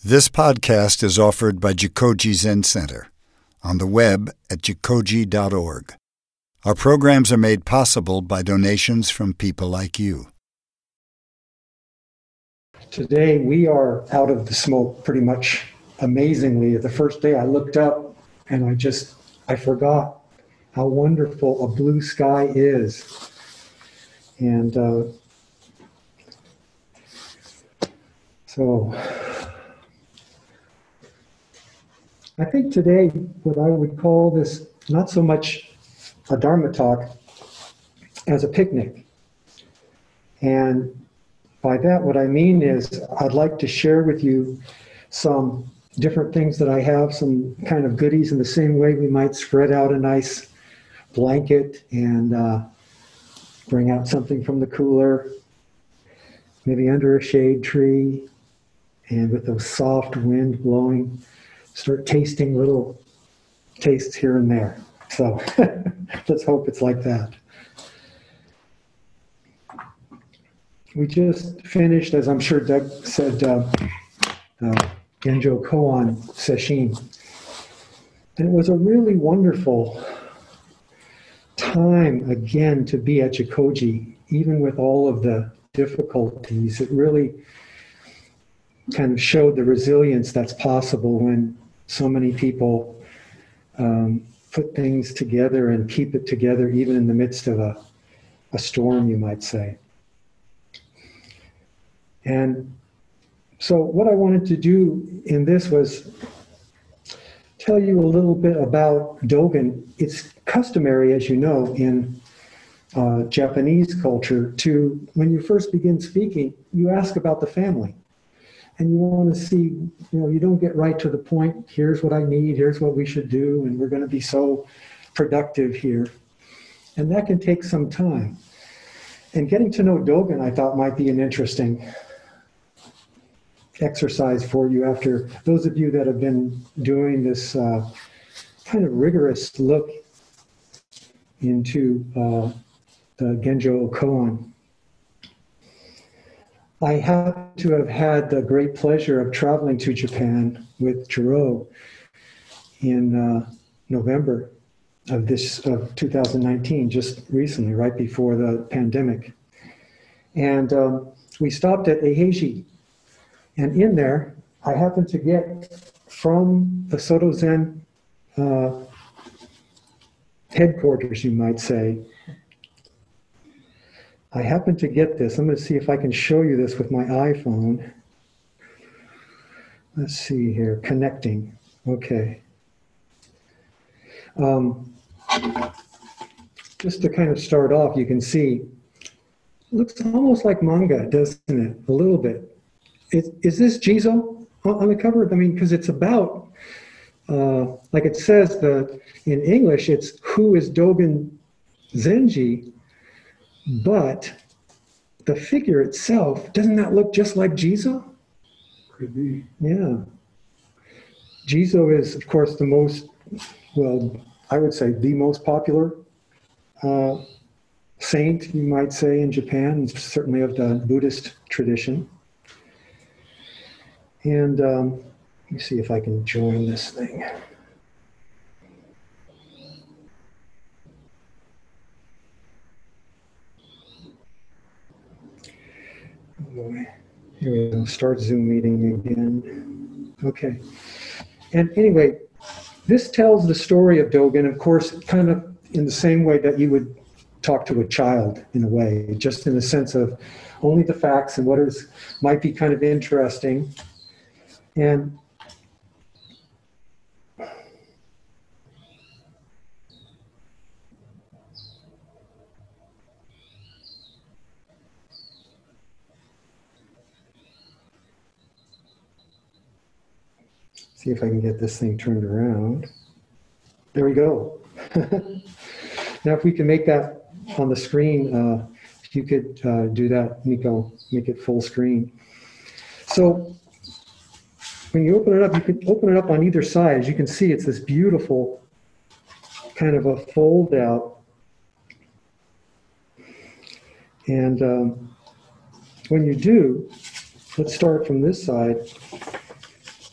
This podcast is offered by Jikoji Zen Center on the web at jikoji.org. Our programs are made possible by donations from people like you. Today we are out of the smoke pretty much amazingly. The first day I looked up and I forgot how wonderful a blue sky is. And so I think today what I would call this not so much a Dharma talk as a picnic. And by that, what I mean is I'd like to share with you some different things that I have, some kind of goodies in the same way we might spread out a nice blanket and bring out something from the cooler, maybe under a shade tree, and with the soft wind blowing, start tasting little tastes here and there. So let's hope it's like that. We just finished, as I'm sure Doug said, Genjo Koan Sesshin. And it was a really wonderful time again to be at Jikoji, even with all of the difficulties. It really kind of showed the resilience that's possible when so many people put things together and keep it together, even in the midst of a storm, you might say. And so what I wanted to do in this was tell you a little bit about Dogen. It's customary, as you know, in Japanese culture to, when you first begin speaking, you ask about the family. And you want to see, you don't get right to the point, here's what I need, here's what we should do, and we're going to be so productive here. And that can take some time. And getting to know Dogen, I thought, might be an interesting exercise for you after those of you that have been doing this kind of rigorous look into the Genjo Koan. I happen to have had the great pleasure of traveling to Japan with Jiro in November of 2019, just recently, right before the pandemic. And we stopped at Eiheiji. And in there, I happened to get from the Soto Zen headquarters, you might say, I happened to get this. I'm going to see if I can show you this with my iPhone. Let's see here, connecting. Okay. Just to kind of start off, you can see, it looks almost like manga, doesn't it? A little bit. Is this Jizo on the cover? I mean, because it's about, like it says in English, it's who is Dogen Zenji, but the figure itself, doesn't that look just like Jizo? Could be. Yeah. Jizo is, of course, the most, well, I would say the most popular saint, you might say, in Japan, certainly of the Buddhist tradition. And let me see if I can join this thing. Here we go, start Zoom meeting again. Okay. And anyway, this tells the story of Dogen, of course, kind of in the same way that you would talk to a child, in a way, just in the sense of only the facts and what might be kind of interesting. And see if I can get this thing turned around. There we go. Now, if we can make that on the screen, if you could do that, Nico, make it full screen. So when you open it up, you can open it up on either side. As you can see, it's this beautiful kind of a fold out. And when you do, let's start from this side.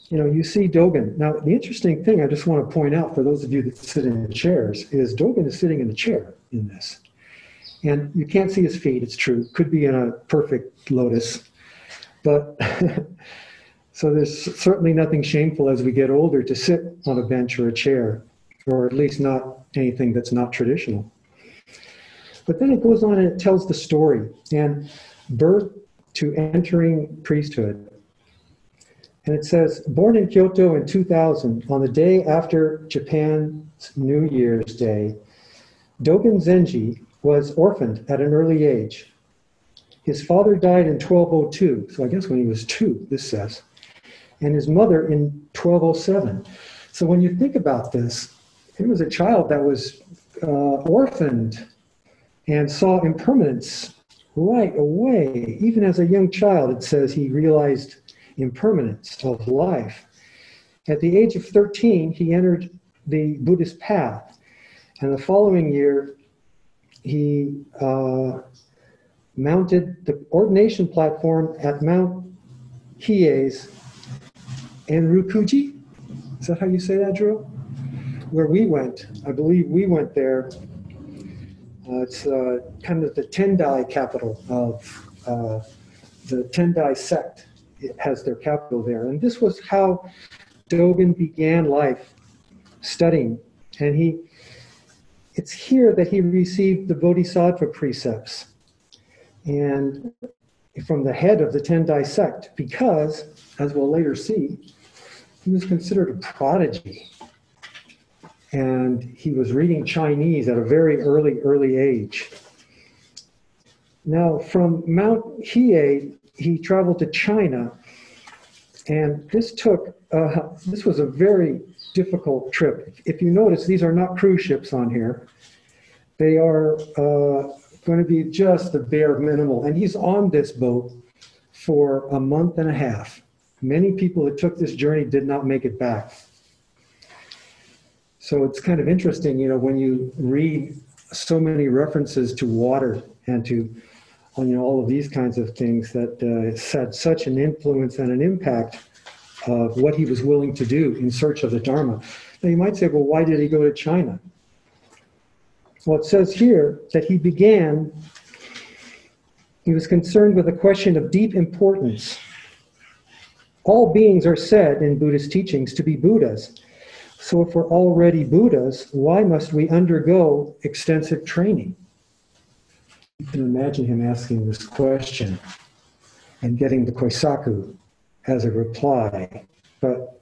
you see Dogen. Now, the interesting thing I just want to point out for those of you that sit in chairs is Dogen is sitting in a chair in this. And you can't see his feet, it's true. Could be in a perfect lotus. But so there's certainly nothing shameful as we get older to sit on a bench or a chair, or at least not anything that's not traditional. But then it goes on and it tells the story and birth to entering priesthood. And it says, born in Kyoto in 2000, on the day after Japan's New Year's Day, Dogen Zenji was orphaned at an early age. His father died in 1202, so I guess when he was 2, this says, and his mother in 1207. So when you think about this, he was a child that was orphaned and saw impermanence right away. Even as a young child, it says he realized impermanence of life. At the age of 13, he entered the Buddhist path. And the following year, he mounted the ordination platform at Mount Hiei's Enryukuji. Is that how you say that, Drew? Where we went. I believe we went there. It's kind of the Tendai capital of the Tendai sect. It has their capital there. And this was how Dogen began life, studying. And it's here that he received the Bodhisattva precepts and from the head of the Tendai sect, because, as we'll later see, he was considered a prodigy. And he was reading Chinese at a very early age. Now, from Mount Hiei, he traveled to China, and this was a very difficult trip. If you notice, these are not cruise ships on here. They are going to be just the bare minimal. And he's on this boat for a month and a half. Many people that took this journey did not make it back. So it's kind of interesting, when you read so many references to water and to all of these kinds of things that had such an influence and an impact of what he was willing to do in search of the Dharma. Now you might say, well, why did he go to China? Well, it says here that he was concerned with a question of deep importance. All beings are said in Buddhist teachings to be Buddhas. So if we're already Buddhas, why must we undergo extensive training? You can imagine him asking this question and getting the Koisaku as a reply. But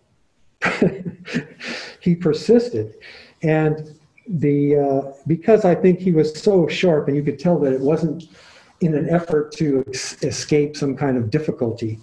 he persisted. And because I think he was so sharp, and you could tell that it wasn't in an effort to escape some kind of difficulty,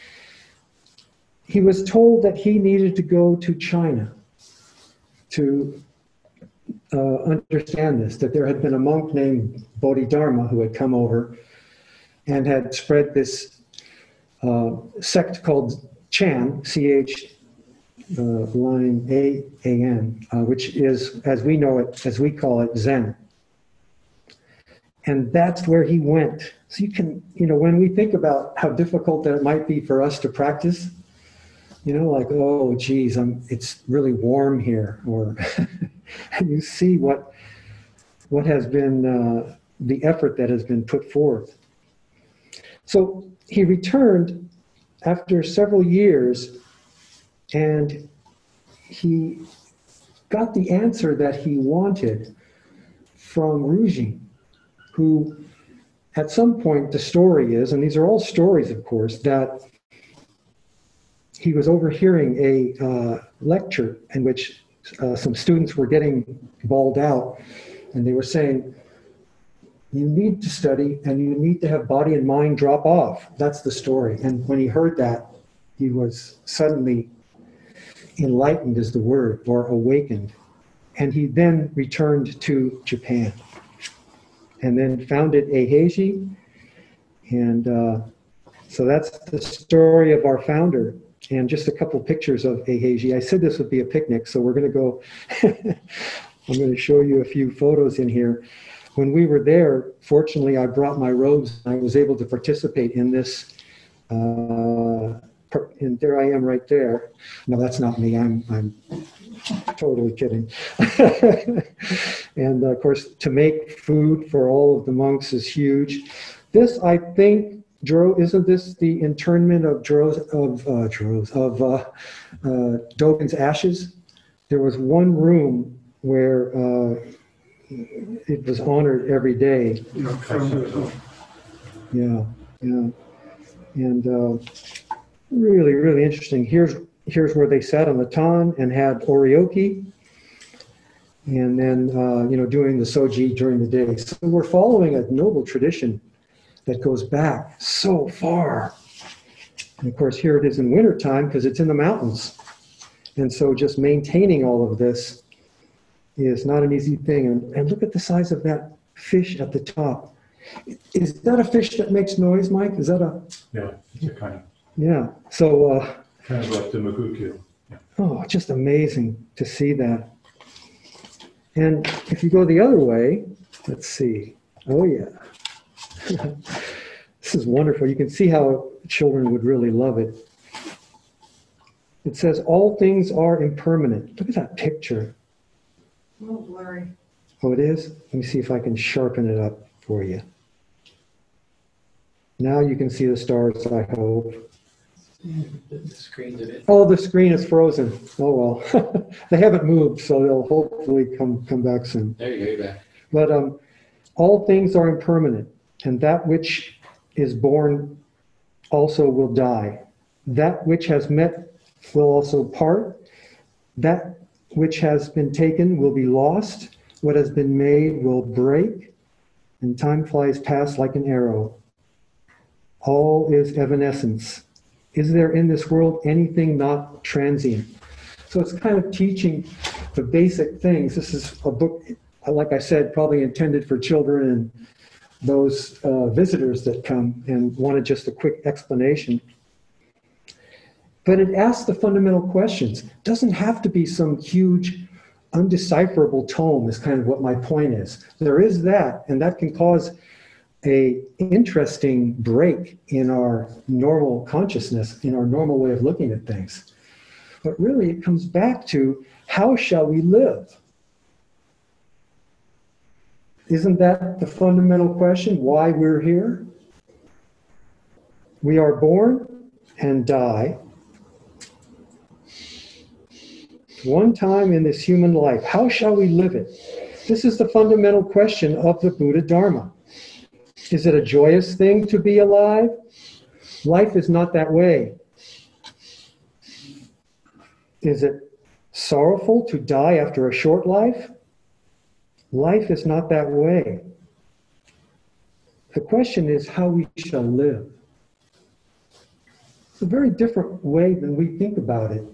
he was told that he needed to go to China to understand this, that there had been a monk named Bodhidharma who had come over and had spread this sect called Chan, C-H line A-A-N, which is, as we know it, as we call it, Zen. And that's where he went. So you can, when we think about how difficult that it might be for us to practice, like, oh, geez, it's really warm here, or and you see what has been the effort that has been put forth. So he returned after several years, and he got the answer that he wanted from Rujing, who at some point, the story is, and these are all stories, of course, that he was overhearing a lecture in which some students were getting bawled out, and they were saying, you need to study and you need to have body and mind drop off. That's the story. And when he heard that, he was suddenly enlightened is the word, or awakened. And he then returned to Japan and then founded Eiheiji. And so that's the story of our founder. And just a couple pictures of Eiheiji. I said this would be a picnic, so we're going to go, I'm going to show you a few photos in here. When we were there, fortunately, I brought my robes. I was able to participate in this and there I am right there. No, that's not me. I'm totally kidding. And of course, to make food for all of the monks is huge. This, I think, isn't this the internment of Dogen's ashes? There was one room where it was honored every day. Yeah, yeah. And really, really interesting. Here's where they sat on the ton and had orioki, and then doing the soji during the day. So we're following a noble tradition that goes back so far. And of course, here it is in wintertime because it's in the mountains. And so just maintaining all of this is not an easy thing. And look at the size of that fish at the top. Is that a fish that makes noise, Mike? Is that a... Yeah, it's a kind of... Yeah, so... kind of like the makuku. Yeah. Oh, just amazing to see that. And if you go the other way, let's see. Oh, yeah. This is wonderful. You can see how children would really love it. It says, all things are impermanent. Look at that picture. A little blurry. Oh, it is? Let me see if I can sharpen it up for you. Now you can see the stars, I hope. The screen's a bit. Oh, the screen is frozen. Oh, well. They haven't moved, so they'll hopefully come back soon. There you go, you're back. But all things are impermanent, and that which is born also will die. That which has met will also part. That which has been taken will be lost. What has been made will break, and time flies past like an arrow. All is evanescence. Is there in this world anything not transient? So it's kind of teaching the basic things. This is a book, like I said, probably intended for children and those visitors that come and wanted just a quick explanation. But it asks the fundamental questions. It doesn't have to be some huge, undecipherable tome is kind of what my point is. There is that, and that can cause a interesting break in our normal consciousness, in our normal way of looking at things. But really, it comes back to, how shall we live? Isn't that the fundamental question, why we're here? We are born and die. One time in this human life, how shall we live it? This is the fundamental question of the Buddha Dharma. Is it a joyous thing to be alive? Life is not that way. Is it sorrowful to die after a short life? Life is not that way. The question is how we shall live. It's a very different way than we think about it.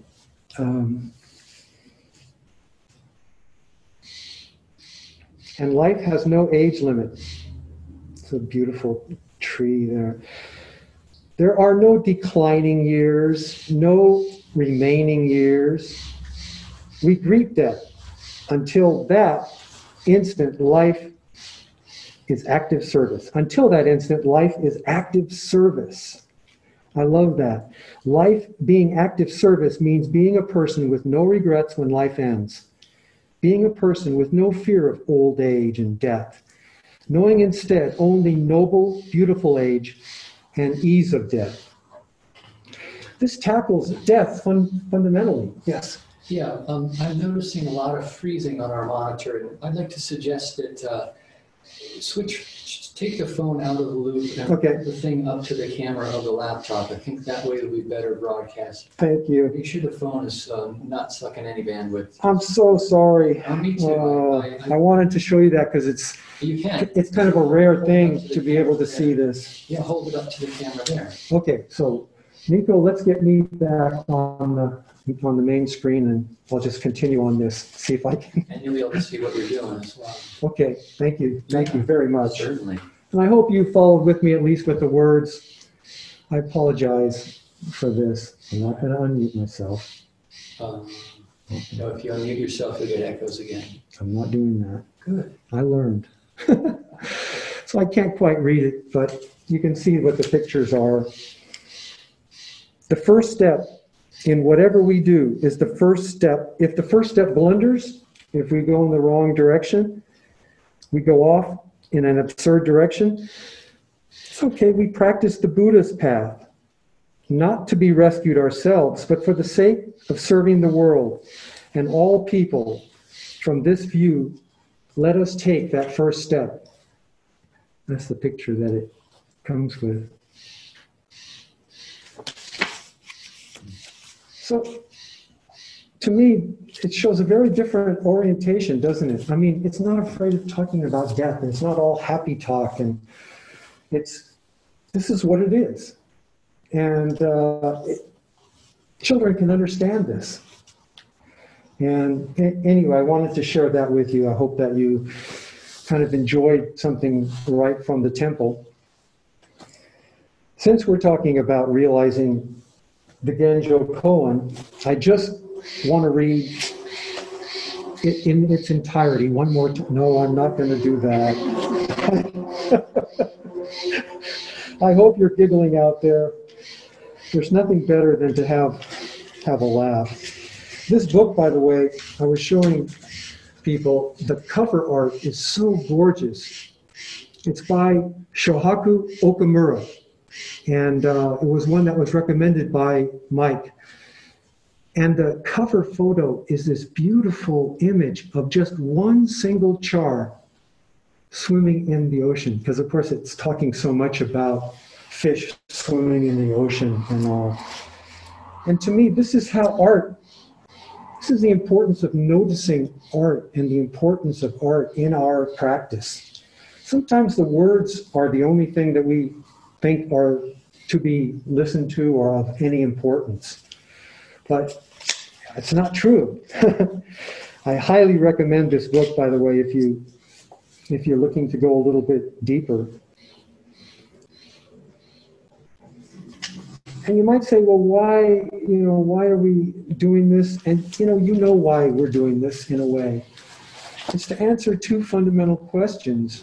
And life has no age limit. It's a beautiful tree there. There are no declining years, no remaining years. We greet death. Until that instant, life is active service. Until that instant, life is active service. I love that. Life being active service means being a person with no regrets when life ends. Being a person with no fear of old age and death. Knowing instead only noble, beautiful age and ease of death. This tackles death fundamentally. Yes? Yeah, I'm noticing a lot of freezing on our monitor. I'd like to suggest that take the phone out of the loop and put the thing up to the camera of the laptop. I think that way it'll be better broadcast. Thank you. Make sure the phone is not sucking any bandwidth. I'm so sorry. Me too. I wanted to show you that because You can. It's kind of a rare thing to be able to see this. Yeah, hold it up to the camera there. Okay, so Nico, let's get me back on the main screen, and I'll just continue on this, see if I can. And you'll be able to see what you're doing as well. Okay, thank you. Thank you very much. Certainly. And I hope you followed with me at least with the words. I apologize for this. I'm not going to unmute myself. No, if you unmute yourself, you'll get echoes again. I'm not doing that. Good. I learned. So I can't quite read it, but you can see what the pictures are. The first step in whatever we do is the first step. If the first step blunders, if we go in the wrong direction, we go off in an absurd direction, it's okay, we practice the Buddha's path, not to be rescued ourselves, but for the sake of serving the world and all people. From this view, let us take that first step. That's the picture that it comes with. So, to me, it shows a very different orientation, doesn't it? I mean, it's not afraid of talking about death, and it's not all happy talk, and this is what it is. And children can understand this. And anyway, I wanted to share that with you. I hope that you kind of enjoyed something right from the temple. Since we're talking about realizing the Genjo Koan, I just want to read it in its entirety one more time. No, I'm not going to do that. I hope you're giggling out there. There's nothing better than to have a laugh. This book, by the way, I was showing people, the cover art is so gorgeous. It's by Shohaku Okamura. And it was one that was recommended by Mike. And the cover photo is this beautiful image of just one single char swimming in the ocean. Because, of course, it's talking so much about fish swimming in the ocean and all. And to me, this is how this is the importance of noticing art and the importance of art in our practice. Sometimes the words are the only thing that we think are to be listened to or of any importance. But it's not true. I highly recommend this book, by the way, if you're looking to go a little bit deeper. And you might say, well, why are we doing this? And you know why we're doing this in a way. It's to answer two fundamental questions.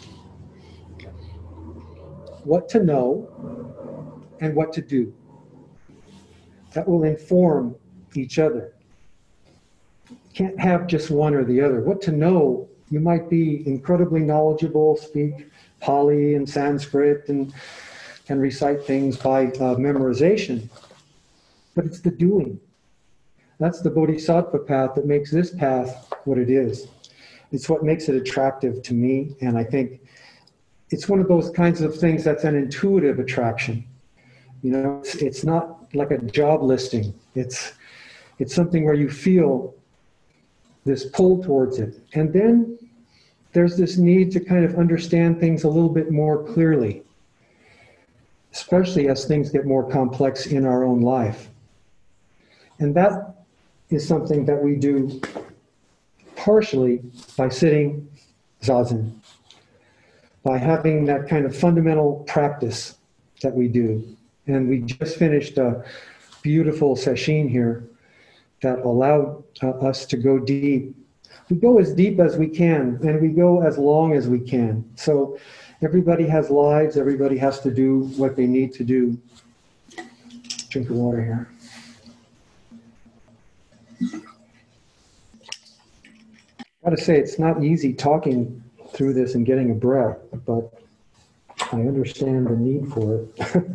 What to know and what to do. That will inform each other. You can't have just one or the other. What to know, you might be incredibly knowledgeable, speak Pali and Sanskrit, and can recite things by memorization. But it's the doing. That's the Bodhisattva path that makes this path what it is. It's what makes it attractive to me, and I think it's one of those kinds of things that's an intuitive attraction. It's not like a job listing. It's something where you feel this pull towards it. And then there's this need to kind of understand things a little bit more clearly, especially as things get more complex in our own life. And that is something that we do partially by sitting zazen, by having that kind of fundamental practice that we do. And we just finished a beautiful sesshin here that allowed us to go deep. We go as deep as we can, and we go as long as we can. So everybody has lives, everybody has to do what they need to do. Drink the water here. I gotta say, it's not easy talking through this and getting a breath, but I understand the need for it.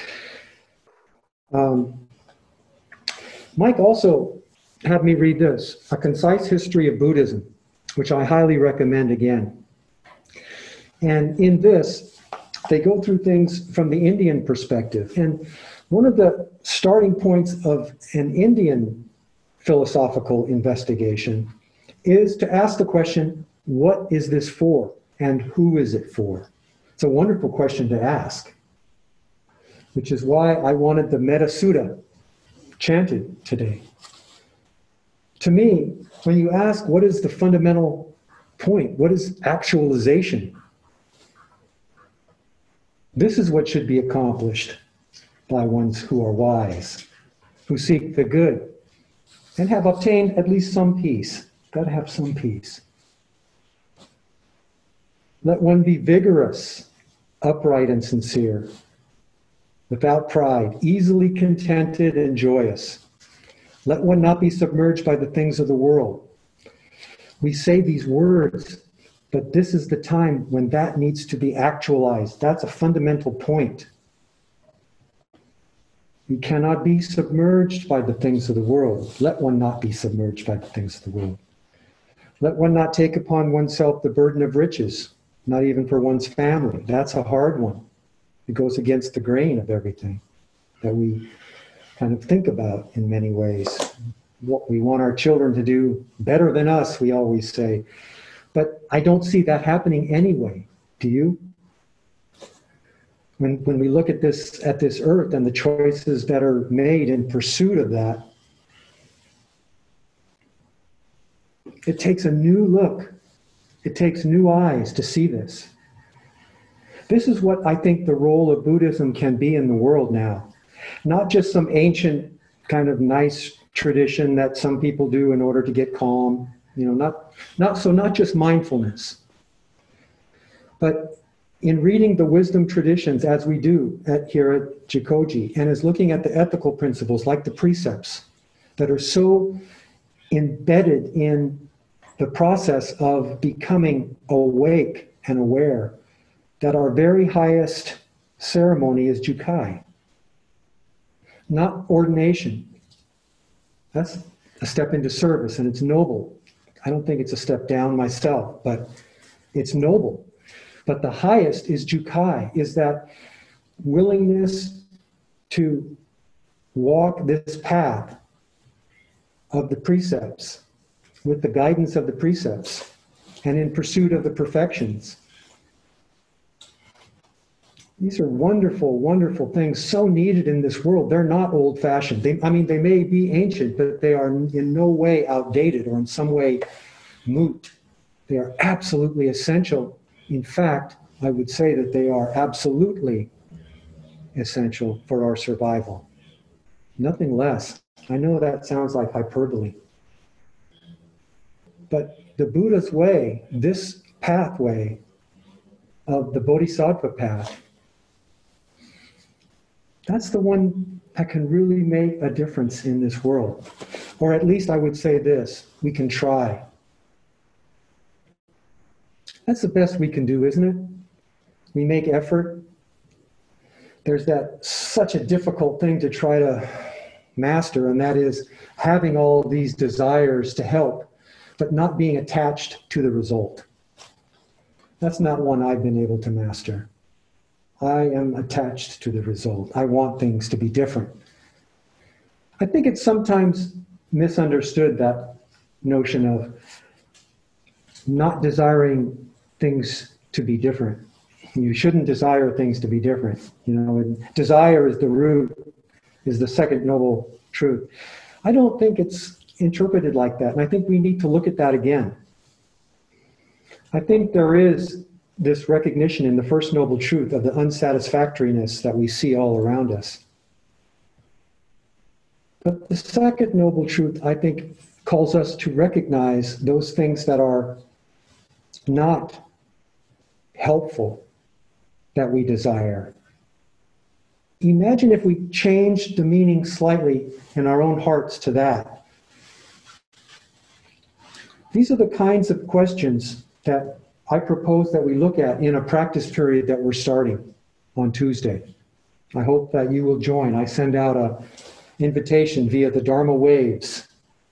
Mike also had me read this, A Concise History of Buddhism, which I highly recommend again. And in this, they go through things from the Indian perspective. And one of the starting points of an Indian philosophical investigation is to ask the question, what is this for? And who is it for? It's a wonderful question to ask, which is why I wanted the Metta Sutta chanted today. To me, when you ask what is the fundamental point, what is actualization, this is what should be accomplished by ones who are wise, who seek the good, and have obtained at least some peace. Got to have some peace. Let one be vigorous, upright, and sincere. without pride, easily contented and joyous. Let one not be submerged by the things of the world. We say these words, but this is the time when that needs to be actualized. That's a fundamental point. You cannot be submerged by the things of the world. Let one not be submerged by the things of the world. Let one not take upon oneself the burden of riches, not even for one's family. That's a hard one. It goes against the grain of everything that we kind of think about in many ways. What we want our children to do better than us, we always say. But I don't see that happening anyway. Do you? When we look at this earth and the choices that are made in pursuit of that, it takes a new look. It takes new eyes to see this. This is what I think the role of Buddhism can be in the world now. Not just some ancient kind of nice tradition that some people do in order to get calm, not just mindfulness. But in reading the wisdom traditions as we do here at Jikoji, and as looking at the ethical principles like the precepts that are so embedded in the process of becoming awake and aware, that our very highest ceremony is Jukai, not ordination. That's a step into service, and it's noble. I don't think it's a step down myself, but it's noble. But the highest is Jukai, is that willingness to walk this path of the precepts with the guidance of the precepts and in pursuit of the perfections. These are wonderful, wonderful things, so needed in this world. They're not old-fashioned. They may be ancient, but they are in no way outdated or in some way moot. They are absolutely essential. In fact, I would say that they are absolutely essential for our survival. Nothing less. I know that sounds like hyperbole. But the Buddha's way, this pathway of the Bodhisattva path, that's the one that can really make a difference in this world. Or at least I would say this, we can try. That's the best we can do, isn't it? We make effort. There's such a difficult thing to try to master, and that is having all these desires to help, but not being attached to the result. That's not one I've been able to master. I am attached to the result. I want things to be different. I think it's sometimes misunderstood, that notion of not desiring things to be different. You shouldn't desire things to be different. And desire is the root, is the second noble truth. I don't think it's interpreted like that, and I think we need to look at that again. I think there is this recognition in the first noble truth of the unsatisfactoriness that we see all around us. But the second noble truth, I think, calls us to recognize those things that are not helpful that we desire. Imagine if we changed the meaning slightly in our own hearts to that. These are the kinds of questions that I propose that we look at in a practice period that we're starting on Tuesday. I hope that you will join. I send out an invitation via the Dharma Waves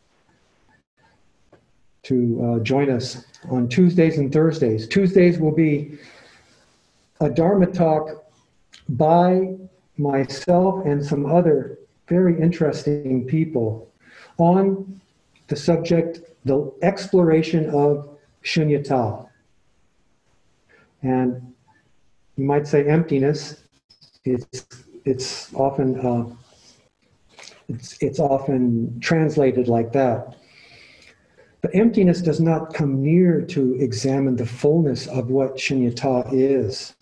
to join us on Tuesdays and Thursdays. Tuesdays will be a Dharma talk by myself and some other very interesting people on the subject, the exploration of shunyata. And you might say emptiness. It's often translated like that. But emptiness does not come near to examine the fullness of what shunyata is.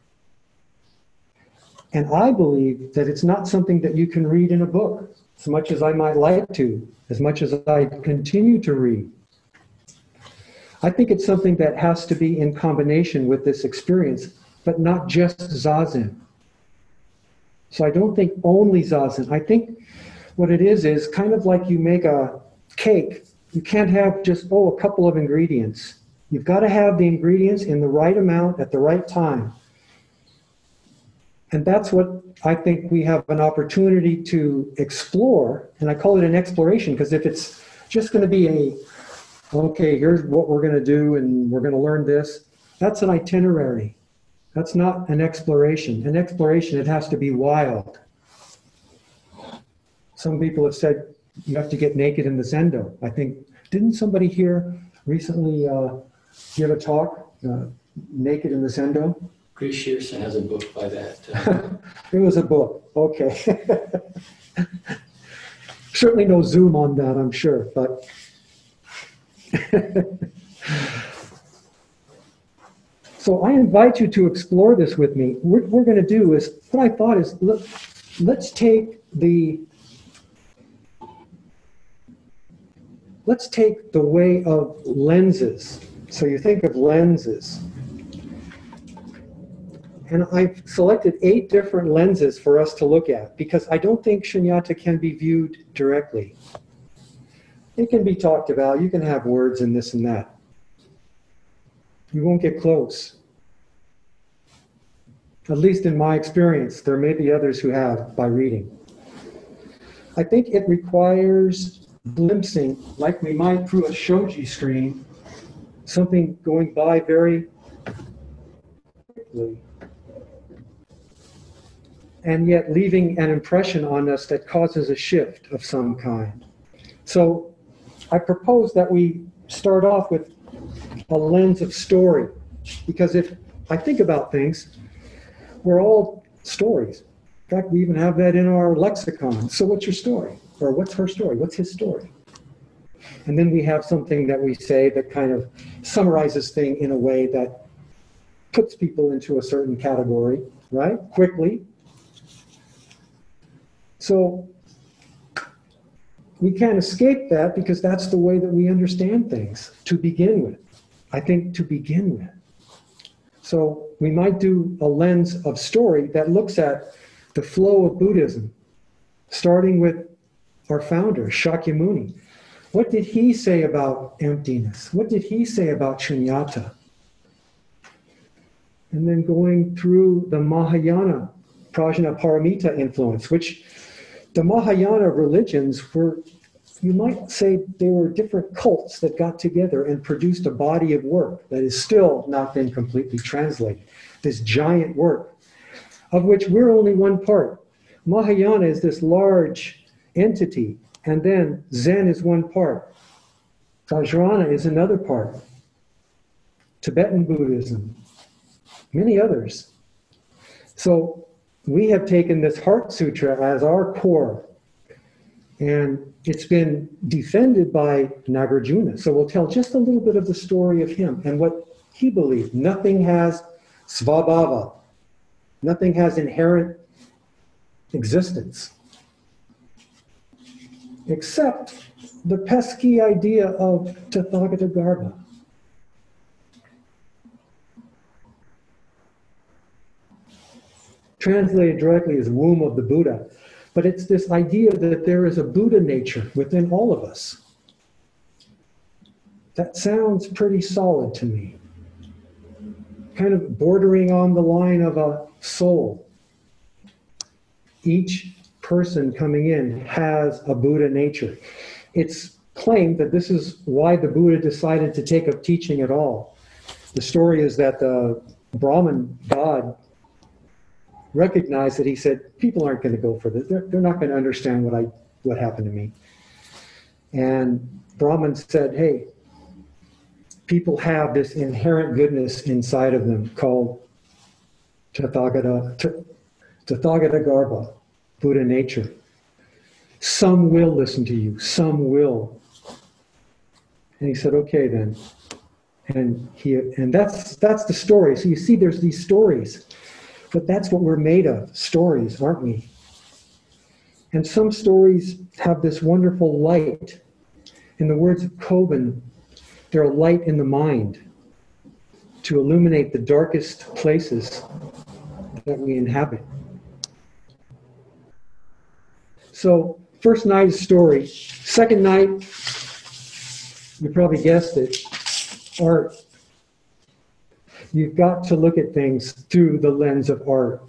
And I believe that it's not something that you can read in a book, as much as I might like to, as much as I continue to read. I think it's something that has to be in combination with this experience, but not just Zazen. So I don't think only zazen. I think what it is kind of like you make a cake. You can't have just, a couple of ingredients. You've got to have the ingredients in the right amount at the right time. And that's what I think we have an opportunity to explore. And I call it an exploration, because if it's just going to be okay, here's what we're going to do and we're going to learn this, that's an itinerary. That's not an exploration. An exploration, it has to be wild. Some people have said you have to get naked in the Zendo. I think, didn't somebody here recently give a talk, Naked in the Zendo? Chris Shearson has a book by that. It was a book, okay. Certainly no Zoom on that, I'm sure, but. So I invite you to explore this with me. What we're going to do is, what I thought is, let's take the way of lenses. So you think of lenses. And I've selected 8 different lenses for us to look at, because I don't think shunyata can be viewed directly. It can be talked about. You can have words and this and that. You won't get close. At least in my experience. There may be others who have by reading. I think it requires glimpsing, like we might through a shoji screen, something going by very quickly, and yet leaving an impression on us that causes a shift of some kind. So I propose that we start off with a lens of story, because if I think about things, we're all stories. In fact, we even have that in our lexicon. So what's your story? Or what's her story? What's his story? And then we have something that we say that kind of summarizes things in a way that puts people into a certain category, right? Quickly. So we can't escape that, because that's the way that we understand things to begin with. I think to begin with. So we might do a lens of story that looks at the flow of Buddhism, starting with our founder, Shakyamuni. What did he say about emptiness? What did he say about shunyata? And then going through the Mahayana, Prajnaparamita influence, which the Mahayana religions were, you might say, they were different cults that got together and produced a body of work that is still not been completely translated. This giant work, of which we're only one part. Mahayana is this large entity, and then Zen is one part. Vajrayana is another part. Tibetan Buddhism, many others. So we have taken this Heart Sutra as our core, and it's been defended by Nagarjuna. So we'll tell just a little bit of the story of him and what he believed. Nothing has svabhava. Nothing has inherent existence, except the pesky idea of Tathagata Garbha. Translated directly as womb of the Buddha. But it's this idea that there is a Buddha nature within all of us. That sounds pretty solid to me. Kind of bordering on the line of a soul. Each person coming in has a Buddha nature. It's claimed that this is why the Buddha decided to take up teaching at all. The story is that the Brahmin god recognized that he said, people aren't going to go for this. They're not going to understand what happened to me. And Brahman said, hey, people have this inherent goodness inside of them called Tathagata Garbha, Buddha nature. Some will listen to you, some will. And he said, okay then. And that's the story. So you see there's these stories. But that's what we're made of, stories, aren't we? And some stories have this wonderful light. In the words of Kobun, they're a light in the mind to illuminate the darkest places that we inhabit. So first night is story. Second night, you probably guessed it, art. You've got to look at things through the lens of art.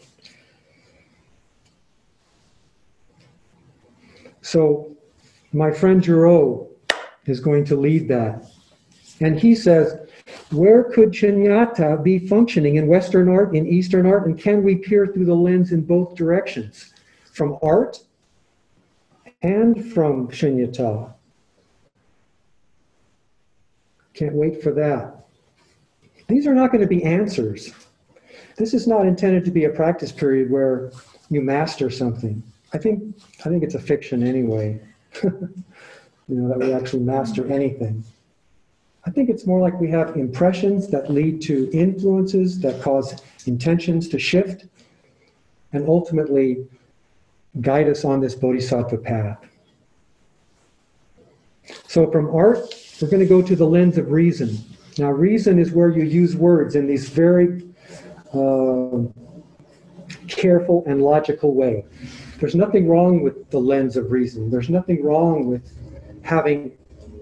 So my friend Giraud is going to lead that. And he says, where could Shunyata be functioning in Western art, in Eastern art, and can we peer through the lens in both directions, from art and from Shunyata? Can't wait for that. These are not going to be answers. This is not intended to be a practice period where you master something. I think it's a fiction anyway, that we actually master anything. I think it's more like we have impressions that lead to influences that cause intentions to shift and ultimately guide us on this bodhisattva path. So from art, we're going to go to the lens of reason. Now, reason is where you use words in these very careful and logical way. There's nothing wrong with the lens of reason. There's nothing wrong with having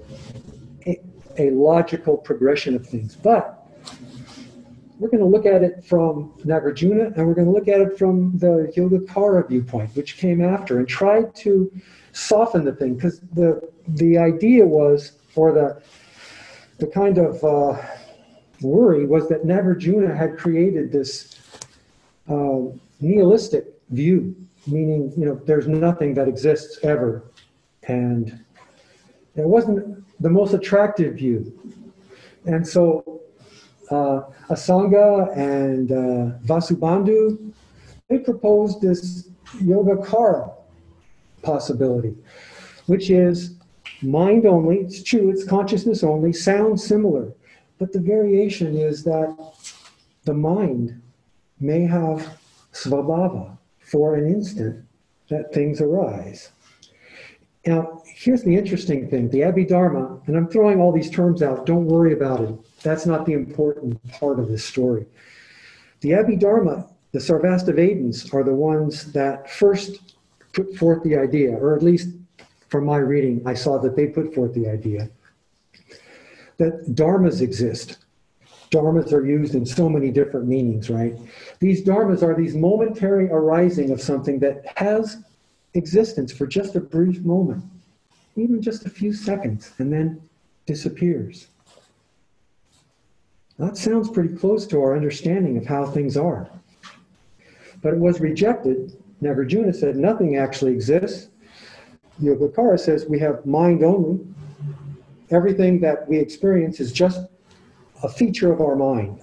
a logical progression of things. But we're going to look at it from Nagarjuna, and we're going to look at it from the Yogacara viewpoint, which came after, and tried to soften the thing, because the idea was, or the kind of worry was that Nagarjuna had created this nihilistic view, meaning, there's nothing that exists ever. And it wasn't the most attractive view. And so Asanga and Vasubandhu, they proposed this Yogacara possibility, which is mind only. It's true, it's consciousness only, sounds similar. But the variation is that the mind may have svabhava for an instant that things arise. Now, here's the interesting thing. The Abhidharma, and I'm throwing all these terms out, don't worry about it. That's not the important part of this story. The Abhidharma, the Sarvastivadins, are the ones that first put forth the idea, or at least from my reading, I saw that they put forth the idea that dharmas exist. Dharmas are used in so many different meanings, right? These dharmas are these momentary arising of something that has existence for just a brief moment, even just a few seconds, and then disappears. That sounds pretty close to our understanding of how things are. But it was rejected. Nagarjuna said nothing actually exists. Yogacara says we have mind only. Everything that we experience is just a feature of our mind.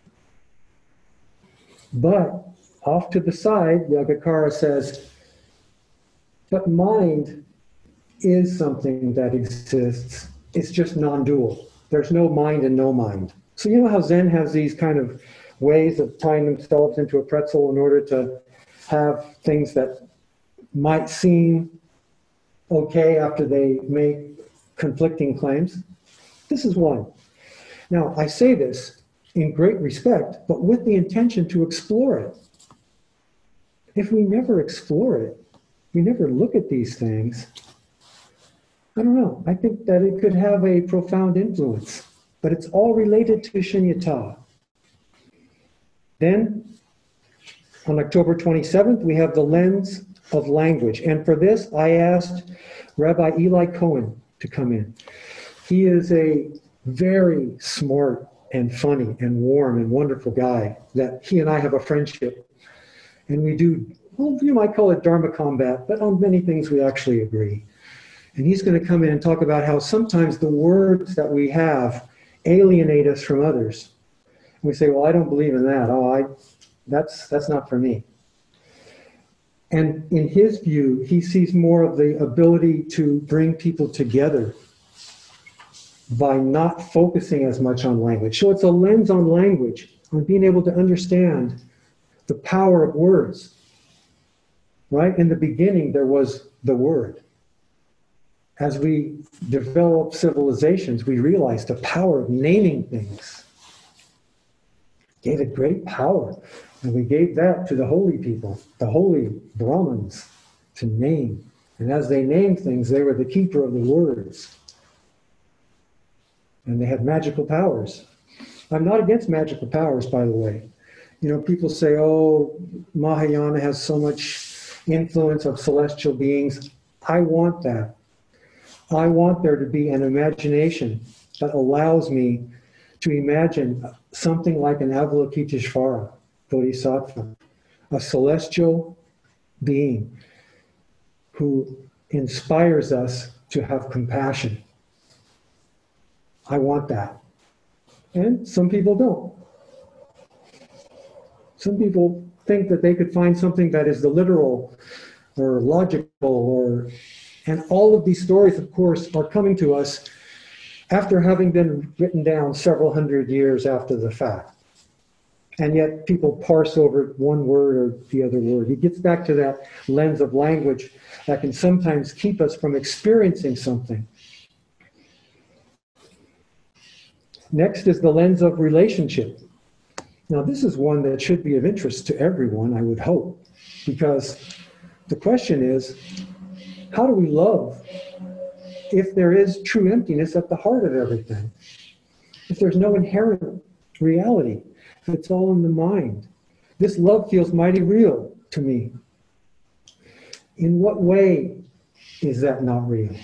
But off to the side, Yogacara says, but mind is something that exists. It's just non-dual. There's no mind and no mind. So you know how Zen has these kind of ways of tying themselves into a pretzel in order to have things that might seem okay after they make conflicting claims? This is one. Now, I say this in great respect, but with the intention to explore it. If we never explore it, we never look at these things, I don't know. I think that it could have a profound influence, but it's all related to Shunyata. Then, on October 27th, we have the lens of language. And for this, I asked Rabbi Eli Cohen to come in. He is a very smart and funny and warm and wonderful guy that he and I have a friendship. And we do, well, you might call it Dharma combat, but on many things we actually agree. And he's going to come in and talk about how sometimes the words that we have alienate us from others. And we say, well, I don't believe in that. That's not for me. And in his view, he sees more of the ability to bring people together by not focusing as much on language. So it's a lens on language, on being able to understand the power of words. Right? In the beginning, there was the word. As we develop civilizations, we realize the power of naming things. Gave it great power. And we gave that to the holy people, the holy Brahmins, to name. And as they named things, they were the keeper of the words. And they had magical powers. I'm not against magical powers, by the way. You know, people say, oh, Mahayana has so much influence of celestial beings. I want that. I want there to be an imagination that allows me to imagine something like an Avalokiteshvara Bodhisattva, a celestial being who inspires us to have compassion. I want that. And some people don't. Some people think that they could find something that is the literal or logical, and all of these stories, of course, are coming to us after having been written down several hundred years after the fact. And yet people parse over one word or the other word. It gets back to that lens of language that can sometimes keep us from experiencing something. Next is the lens of relationship. Now, this is one that should be of interest to everyone, I would hope, because the question is, how do we love if there is true emptiness at the heart of everything? If there's no inherent reality, if it's all in the mind? This love feels mighty real to me. In what way is that not real?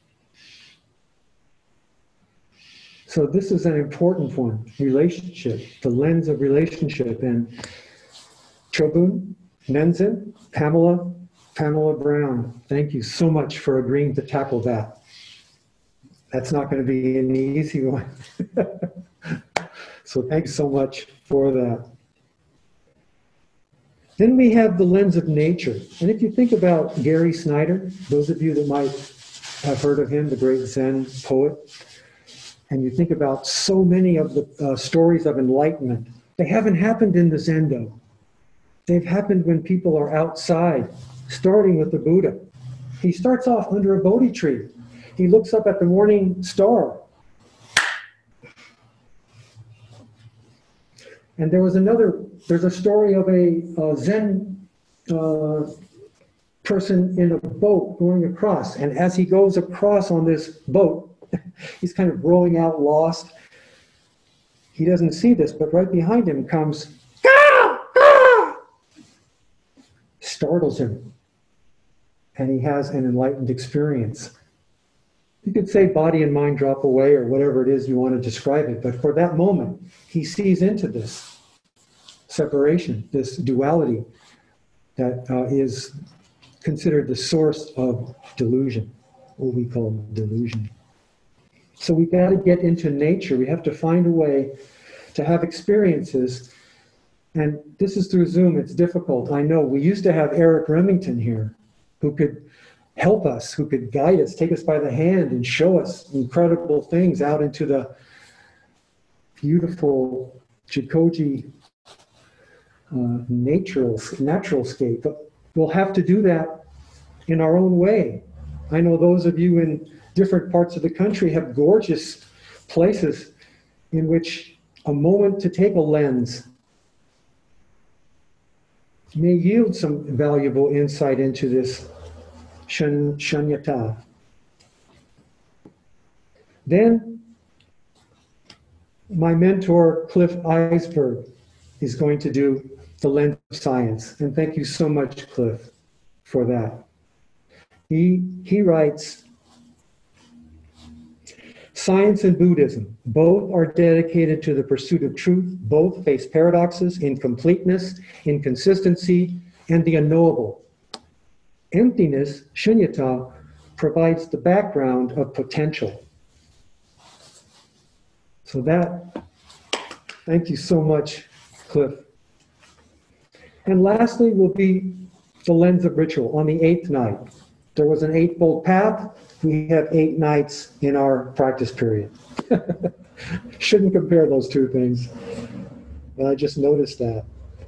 So this is an important one, relationship, the lens of relationship. And Chobun, Nenzin, Pamela Brown, thank you so much for agreeing to tackle that. That's not going to be an easy one. So thanks so much for that. Then we have the lens of nature. And if you think about Gary Snyder, those of you that might have heard of him, the great Zen poet, and you think about so many of the stories of enlightenment, they haven't happened in the Zendo. They've happened when people are outside, starting with the Buddha. He starts off under a Bodhi tree. He looks up at the morning star. And there's a story of a Zen person in a boat going across. And as he goes across on this boat, he's kind of rowing out lost. He doesn't see this, but right behind him comes, startles him. And he has an enlightened experience. You could say body and mind drop away or whatever it is you want to describe it, but for that moment, he sees into this separation, this duality that is considered the source of delusion, what we call delusion. So we've got to get into nature. We have to find a way to have experiences. And this is through Zoom. It's difficult. I know. We used to have Eric Remington here who could help us, who could guide us, take us by the hand and show us incredible things out into the beautiful Jikoji natural scape. But we'll have to do that in our own way. I know those of you in different parts of the country have gorgeous places in which a moment to take a lens may yield some valuable insight into this shunyata. Then my mentor, Cliff Eisberg, is going to do the lens of science. And thank you so much, Cliff, for that. He writes, science and Buddhism, both are dedicated to the pursuit of truth. Both face paradoxes, incompleteness, inconsistency, and the unknowable. Emptiness, shunyata, provides the background of potential. So that, thank you so much, Cliff. And lastly will be the lens of ritual on the 8th night. There was an 8-fold path. We have 8 nights in our practice period. Shouldn't compare those two things, but I just noticed that.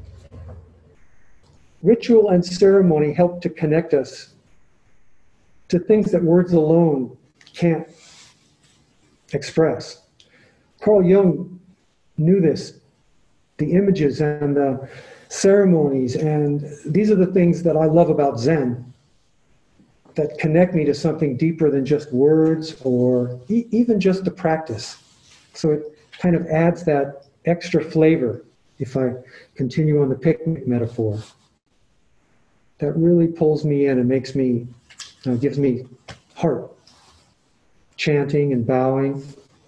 Ritual and ceremony help to connect us to things that words alone can't express. Carl Jung knew this, the images and the ceremonies, and these are the things that I love about Zen. that connect me to something deeper than just words or even just the practice. So it kind of adds that extra flavor, if I continue on the picnic metaphor. That really pulls me in and makes me, gives me heart. Chanting and bowing.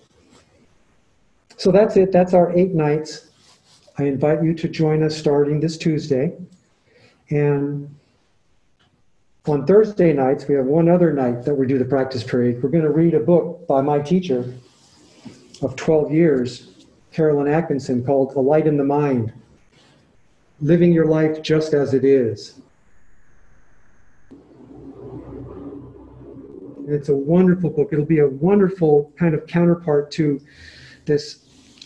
So that's it. That's our 8 nights. I invite you to join us starting this Tuesday. And on Thursday nights, we have one other night that we do the practice period. We're going to read a book by my teacher of 12 years, Carolyn Atkinson, called A Light in the Mind, Living Your Life Just as It Is. And it's a wonderful book. It'll be a wonderful kind of counterpart to this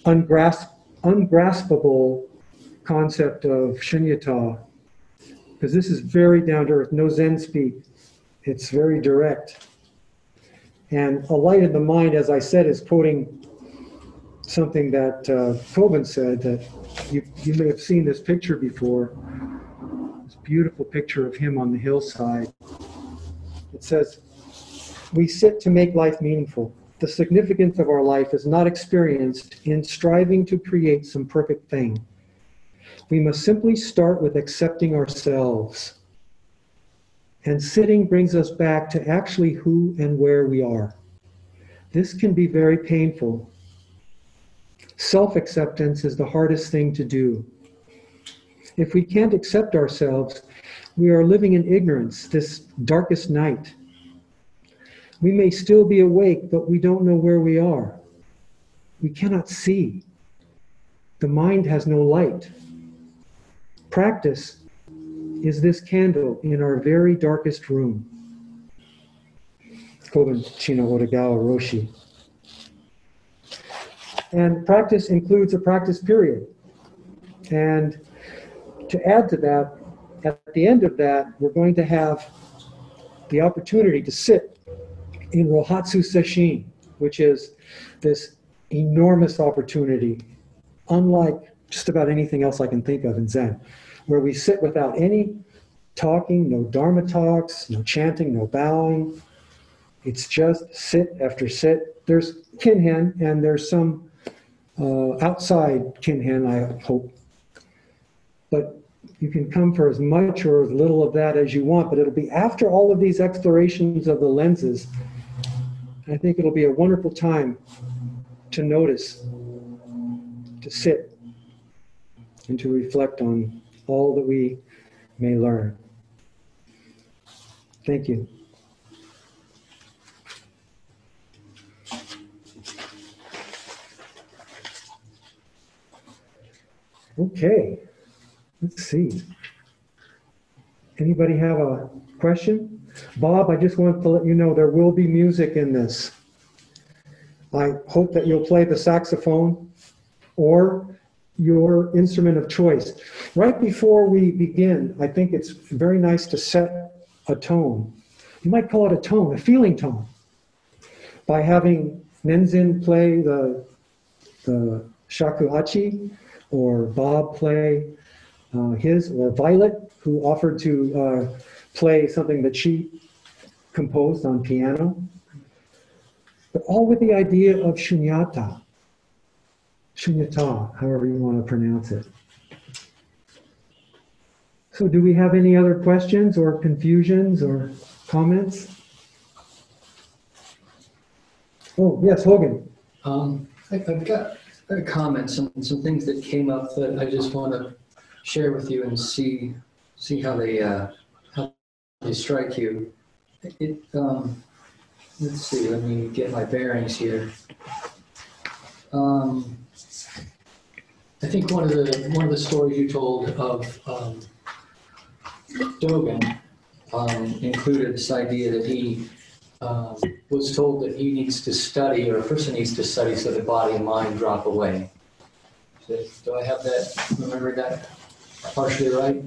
ungraspable concept of shunyata, because this is very down to earth, no Zen speak. It's very direct. And A Light in the Mind, as I said, is quoting something that Kobun said, that you may have seen this picture before, this beautiful picture of him on the hillside. It says, "We sit to make life meaningful. The significance of our life is not experienced in striving to create some perfect thing. We must simply start with accepting ourselves. And sitting brings us back to actually who and where we are. This can be very painful. Self-acceptance is the hardest thing to do. If we can't accept ourselves, we are living in ignorance, this darkest night. We may still be awake, but we don't know where we are. We cannot see. The mind has no light. Practice is this candle in our very darkest room." Kobun Chino Otogawa Roshi. And practice includes a practice period. And to add to that, at the end of that, we're going to have the opportunity to sit in Rohatsu Sesshin, which is this enormous opportunity, unlike just about anything else I can think of in Zen, where we sit without any talking, no Dharma talks, no chanting, no bowing. It's just sit after sit. There's kinhen, and there's some outside kinhen, I hope. But you can come for as much or as little of that as you want, but it'll be after all of these explorations of the lenses. I think it'll be a wonderful time to notice, to sit, and to reflect on all that we may learn. Thank you. Okay, let's see. Anybody have a question? Bob, I just want to let you know there will be music in this. I hope that you'll play the saxophone or your instrument of choice. Right before we begin, I think it's very nice to set a tone. You might call it a tone, a feeling tone, by having Nenzin play the shakuhachi, or Bob play his, or Violet, who offered to play something that she composed on piano. But all with the idea of shunyata. Shunyata, however you want to pronounce it. So do we have any other questions or confusions or comments? Oh, yes, Hogan. I've got a comment, some things that came up that I just want to share with you and see how they strike you. Let's see. Let me get my bearings here. I think one of the stories you told of Dogen included this idea that he was told that he needs to study, or a person needs to study, so that body and mind drop away. Do I have that? Remember that partially right?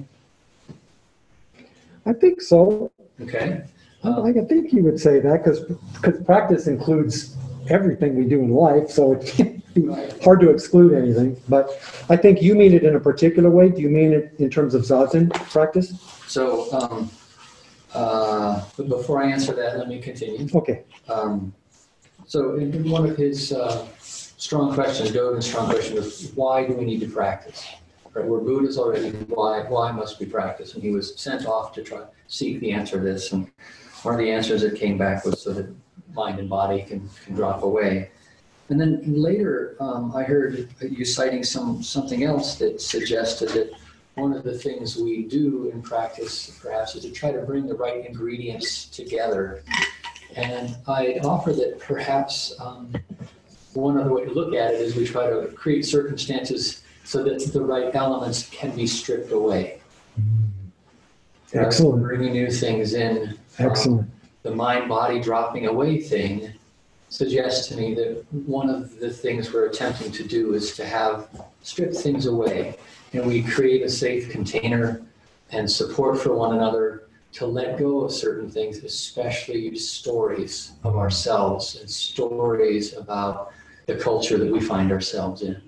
I think so. Okay. I think he would say that because practice includes everything we do in life, so it can't be hard to exclude anything. But I think you mean it in a particular way. Do you mean it in terms of zazen practice? So But before I answer that, let me continue. Okay. So in one of his strong questions, Dogen's strong question was, why do we need to practice? Right, we're Buddhas already, why must we practice? And he was sent off to try to seek the answer to this. And one of the answers that came back was so that mind and body can drop away. And then later, I heard you citing something else that suggested that one of the things we do in practice, perhaps, is to try to bring the right ingredients together. And I'd offer that perhaps one other way to look at it is we try to create circumstances so that the right elements can be stripped away. Excellent. Bringing new things in. Excellent. The mind-body dropping away thing suggests to me that one of the things we're attempting to do is to have strip things away. And we create a safe container and support for one another to let go of certain things, especially stories of ourselves and stories about the culture that we find ourselves in.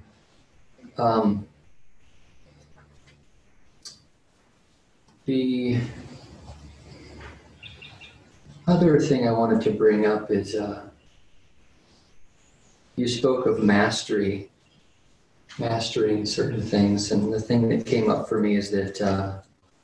The other thing I wanted to bring up is you spoke of mastering certain things, and the thing that came up for me is that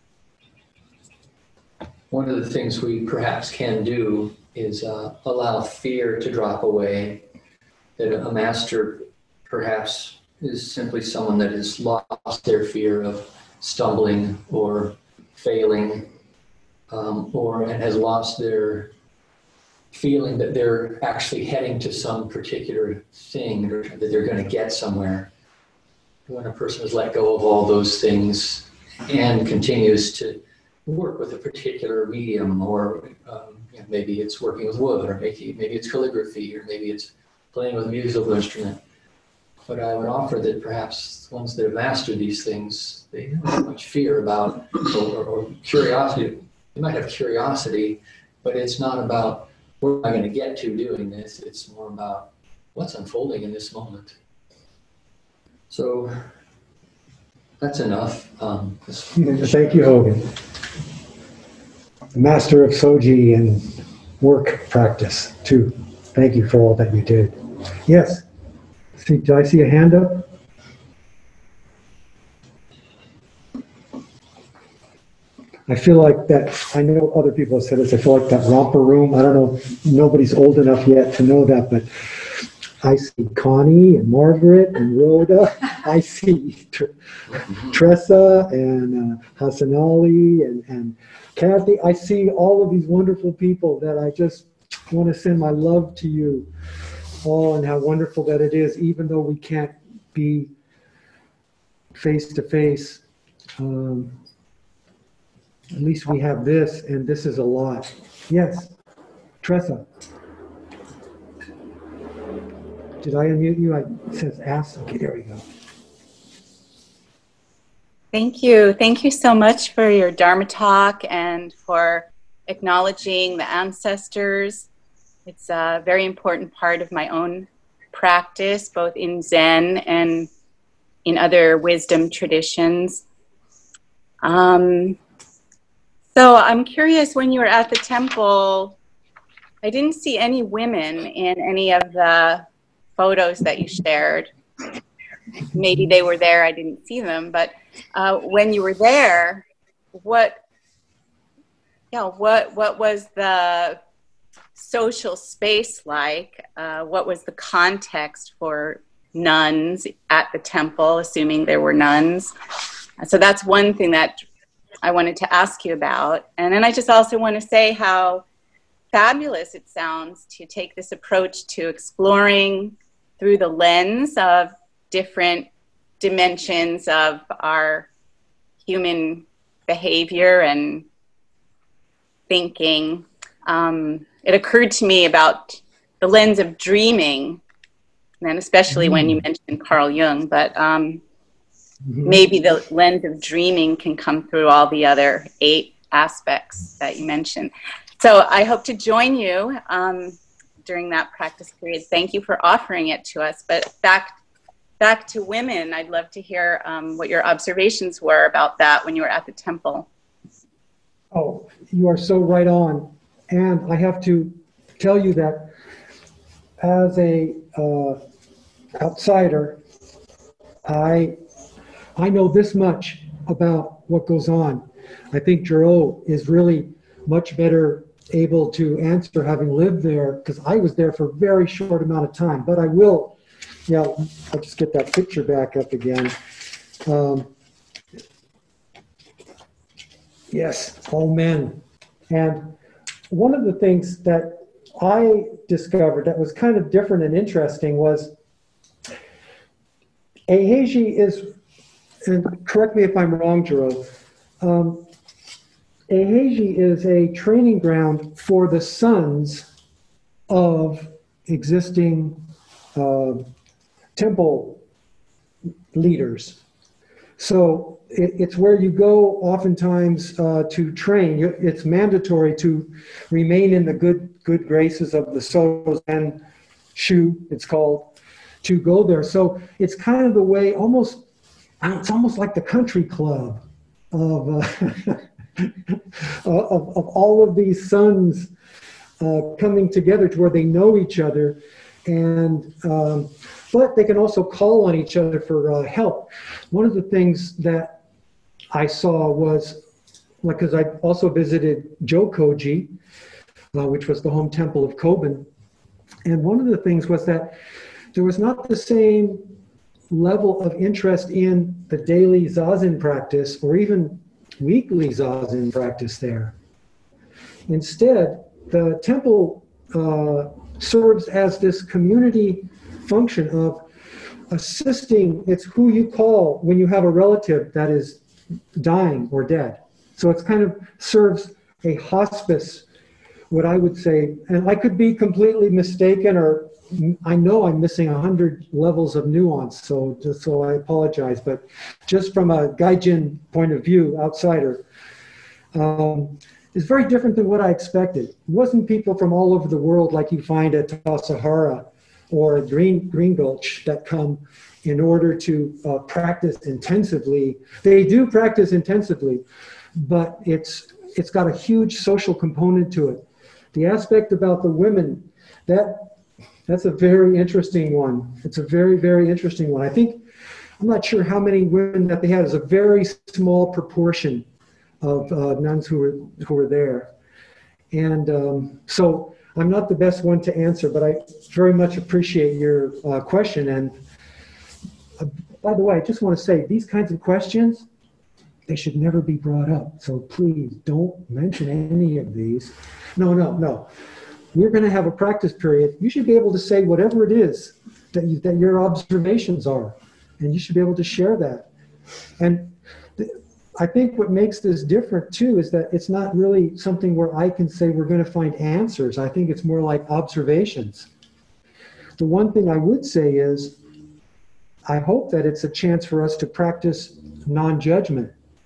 one of the things we perhaps can do is allow fear to drop away, that a master perhaps is simply someone that has lost their fear of stumbling or failing, and has lost their feeling that they're actually heading to some particular thing, or that they're going to get somewhere. When a person has let go of all those things and continues to work with a particular medium, or maybe it's working with wood, or maybe it's calligraphy, or maybe it's playing with a musical instrument. But I would offer that perhaps ones that have mastered these things, they don't have much fear about, or curiosity. They might have curiosity, but it's not about where am I going to get to doing this. It's more about what's unfolding in this moment. So that's enough. Thank you, Hogan. Master of Soji and work practice, too. Thank you for all that you did. Yes. Do I see a hand up? I feel like that, I know other people have said this, I feel like that romper room, I don't know, nobody's old enough yet to know that, but I see Connie and Margaret and Rhoda. I see Tressa and Hasanali and Kathy. I see all of these wonderful people that I just want to send my love to you all, and how wonderful that it is, even though we can't be face to face. At least we have this, and this is a lot. Yes, Tressa. Did I unmute you? It says ask. Okay, there we go. Thank you. Thank you so much for your Dharma talk and for acknowledging the ancestors. It's a very important part of my own practice, both in Zen and in other wisdom traditions. So I'm curious, when you were at the temple, I didn't see any women in any of the photos that you shared. Maybe they were there, I didn't see them, but when you were there, what was the social space like? What was the context for nuns at the temple, assuming there were nuns? So that's one thing that I wanted to ask you about. And then I just also want to say how fabulous it sounds to take this approach to exploring through the lens of different dimensions of our human behavior and thinking. It occurred to me about the lens of dreaming, and especially when you mentioned Carl Jung, but maybe the lens of dreaming can come through all the other 8 aspects that you mentioned. So I hope to join you during that practice period. Thank you for offering it to us. But back to women, I'd love to hear what your observations were about that when you were at the temple. Oh, you are so right on. And I have to tell you that as a outsider, I know this much about what goes on. I think Gero is really much better able to answer, having lived there, because I was there for a very short amount of time. But I will, yeah, I'll just get that picture back up again. Yes, all men. And one of the things that I discovered that was kind of different and interesting was Eheji is, and correct me if I'm wrong, Gero, Eheji is a training ground for the sons of existing temple leaders. So it's where you go oftentimes to train. It's mandatory to remain in the good graces of the Soto Zen Shu, it's called, to go there. So it's kind of the way, it's almost like the country club of of all of these sons coming together to where they know each other, and but they can also call on each other for help. One of the things that I saw was, like, because I also visited Jokoji, which was the home temple of Koben, and one of the things was that there was not the same level of interest in the daily Zazen practice or even weekly Zazen practice there. Instead, the temple serves as this community function of assisting. It's who you call when you have a relative that is dying or dead. So it's kind of serves a hospice, what I would say, and I could be completely mistaken, or I know I'm missing 100 levels of nuance, so I apologize. But just from a Gaijin point of view, outsider, it's very different than what I expected. It wasn't people from all over the world like you find at Tassajara or Green Gulch that come in order to practice intensively. They do practice intensively, but it's got a huge social component to it. The aspect about the women, that's a very interesting one. It's a very, very interesting one. I'm not sure how many women that they had. It's a very small proportion of nuns who were there. And so I'm not the best one to answer, but I very much appreciate your question. And by the way, I just want to say these kinds of questions, they should never be brought up. So please don't mention any of these. No. We're going to have a practice period. You should be able to say whatever it is that your observations are, and you should be able to share that. And I think what makes this different too is that it's not really something where I can say we're going to find answers. I think it's more like observations. The one thing I would say is I hope that it's a chance for us to practice non-judgment,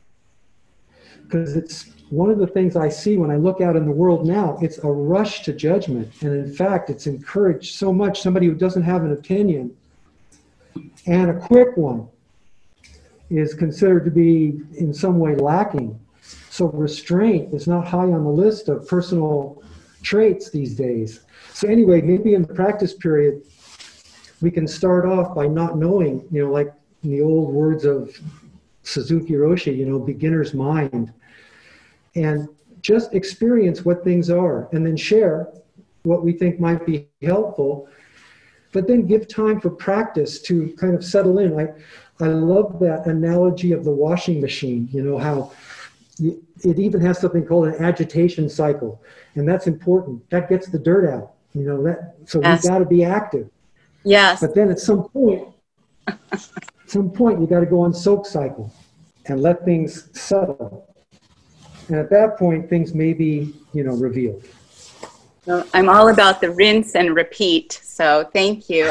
because it's one of the things I see when I look out in the world now. It's a rush to judgment. And in fact, it's encouraged so much. Somebody who doesn't have an opinion, and a quick one, is considered to be in some way lacking. So restraint is not high on the list of personal traits these days. So anyway, maybe in the practice period, we can start off by not knowing, like in the old words of Suzuki Roshi, beginner's mind, and just experience what things are, and then share what we think might be helpful, but then give time for practice to kind of settle in. I love that analogy of the washing machine, how it even has something called an agitation cycle, and that's important. That gets the dirt out, so Yes. we've got to be active. Yes. But then at some point you got to go on soak cycle and let things settle. And at that point, things may be, revealed. Well, I'm all about the rinse and repeat, so thank you.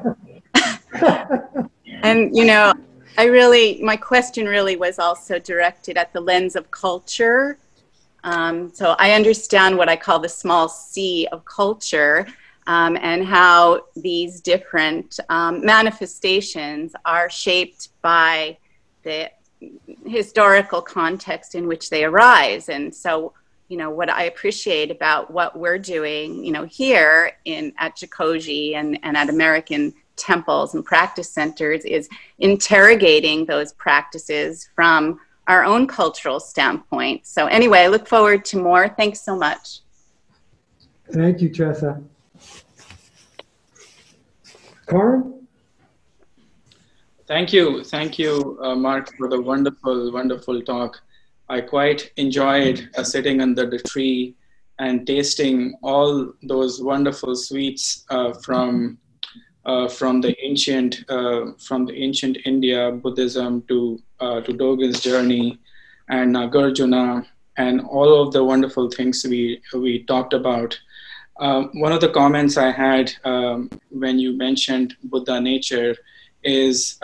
And, my question really was also directed at the lens of culture. So I understand what I call the small c of culture, and how these different manifestations are shaped by the historical context in which they arise. And so what I appreciate about what we're doing, here at Jikoji and at American temples and practice centers is interrogating those practices from our own cultural standpoint. So anyway, I look forward to more. Thanks so much. Thank you, Tressa. Karan? Thank you, Mark, for the wonderful talk. I quite enjoyed sitting under the tree and tasting all those wonderful sweets from the ancient India Buddhism to Dogen's journey and Nagarjuna and all of the wonderful things we talked about. One of the comments I had when you mentioned Buddha nature is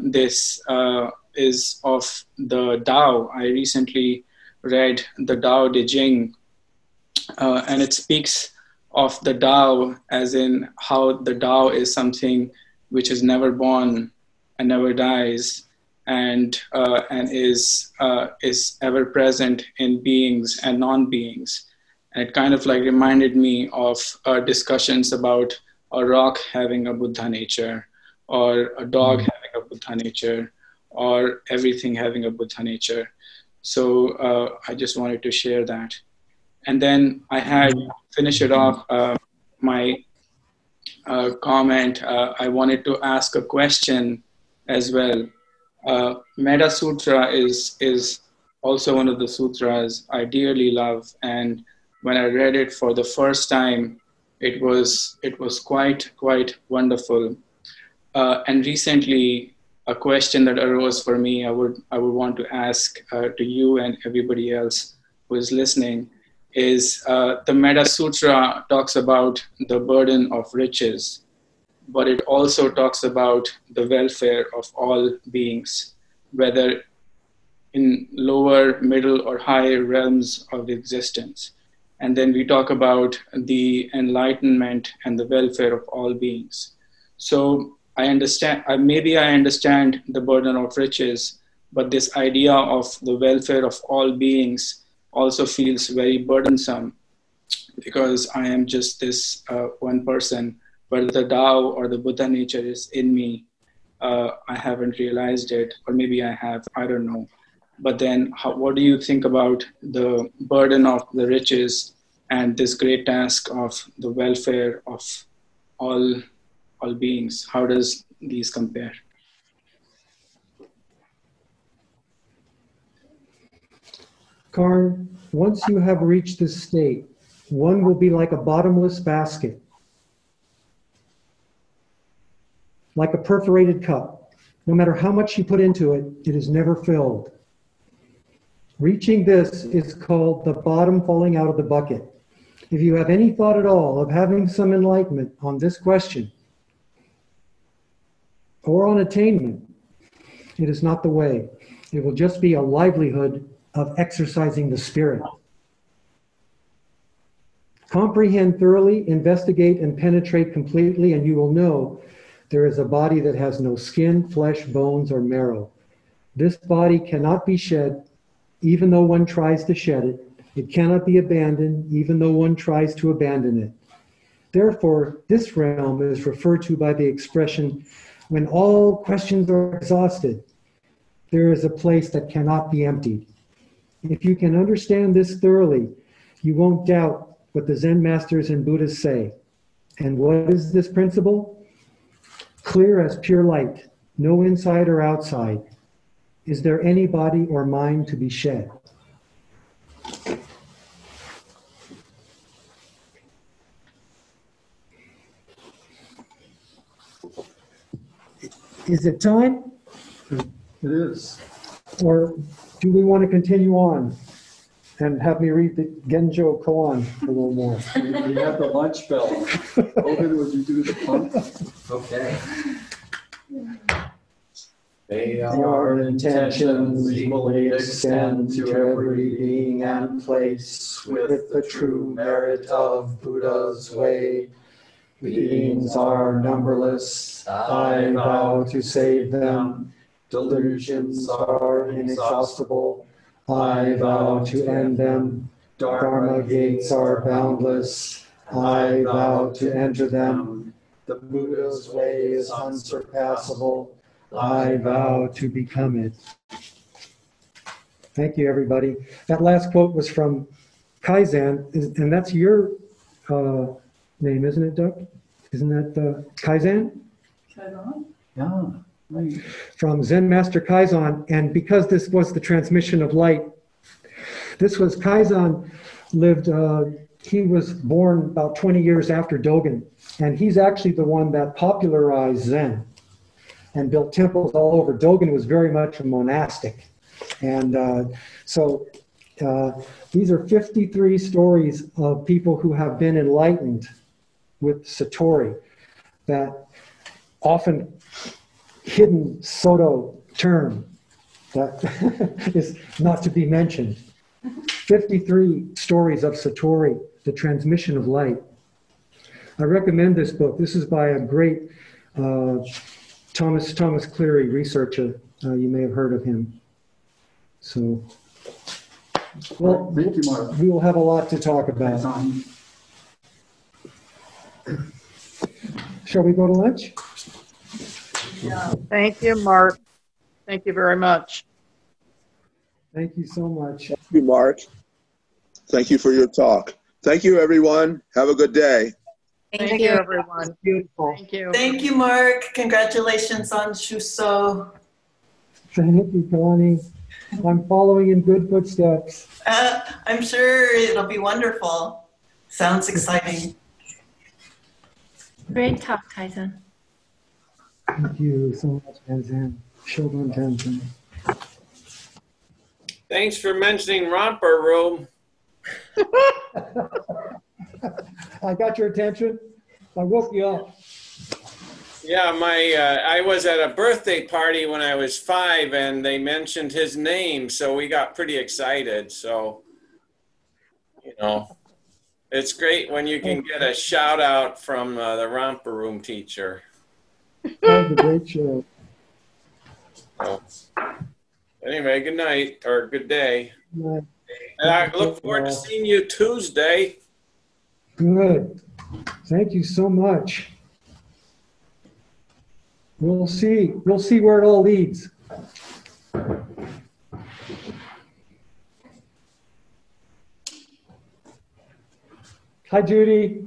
is of the Tao. I recently read the Tao Te Ching, and it speaks of the Tao as in how the Tao is something which is never born and never dies, and is ever present in beings and non-beings. And it kind of like reminded me of discussions about a rock having a Buddha nature, or a dog having a Buddha nature, or everything having a Buddha nature. So I just wanted to share that. And then I had finished it off my comment. I wanted to ask a question as well. Metta Sutra is also one of the sutras I dearly love, and when I read it for the first time, it was quite wonderful. And recently, a question that arose for me, I would want to ask to you and everybody else who is listening, is the Metta Sutra talks about the burden of riches, but it also talks about the welfare of all beings, whether in lower, middle, or higher realms of existence. And then we talk about the enlightenment and the welfare of all beings. So I understand the burden of riches, but this idea of the welfare of all beings also feels very burdensome, because I am just this one person, but the Tao or the Buddha nature is in me. I haven't realized it, or maybe I have, I don't know. But then what do you think about the burden of the riches and this great task of the welfare of all beings? How does these compare? Karan, once you have reached this state, one will be like a bottomless basket, like a perforated cup. No matter how much you put into it, it is never filled. Reaching this is called the bottom falling out of the bucket. If you have any thought at all of having some enlightenment on this question, or on attainment, it is not the way. It will just be a livelihood of exercising the spirit. Comprehend thoroughly, investigate, and penetrate completely, and you will know there is a body that has no skin, flesh, bones, or marrow. This body cannot be shed, even though one tries to shed it. It cannot be abandoned, even though one tries to abandon it. Therefore, this realm is referred to by the expression, when all questions are exhausted, there is a place that cannot be emptied. If you can understand this thoroughly, you won't doubt what the Zen masters and Buddhists say. And what is this principle? Clear as pure light, no inside or outside. Is there any body or mind to be shed? Is it time? It is. Or do we want to continue on and have me read the Genjo Koan a little more? We have the lunch bell. Logan, would you do the pump? Okay. May our intentions equally extend to every being and place with the true merit of Buddha's way. Beings are numberless, I vow to save them. Delusions are inexhaustible, I vow to end them. Dharma gates are boundless. I vow to enter them. The Buddha's way is unsurpassable. I vow to become it. Thank you, everybody. That last quote was from Kaizen, and that's your name, isn't it, Doug? Isn't that Kaizen? Yeah. Right. From Zen Master Kaizen, and because this was the transmission of light, this was Kaizen lived, he was born about 20 years after Dogen, and he's actually the one that popularized Zen and built temples all over. Dogen was very much a monastic. And so these are 53 stories of people who have been enlightened with Satori, that often hidden Soto term that is not to be mentioned. 53 stories of Satori, the transmission of light. I recommend this book. This is by a great Thomas Cleary researcher. You may have heard of him. So, well, Thank you, Mark. we will have a lot to talk about. Shall we go to lunch? Thank you, Mark. Thank you very much. Thank you so much. Thank you, Mark. Thank you for your talk. Thank you, everyone. Have a good day. Thank you, everyone. Beautiful. Thank you. Thank you, Mark. Congratulations on Shuso. Thank you, Connie. I'm following in good footsteps. I'm sure it'll be wonderful. Sounds exciting. Great talk, Kaizen. Thank you so much, Tanzan. Shogun Tanzan. Thanks for mentioning romper room. I got your attention. I woke you up. Yeah, I was at a birthday party when I was 5, and they mentioned his name, so we got pretty excited. So, it's great when you can get a shout out from the romper room teacher. That was a great show. So, anyway, good night or good day. Good night. And I look forward to seeing you Tuesday. Good. Thank you so much. We'll see where it all leads. Hi, Judy.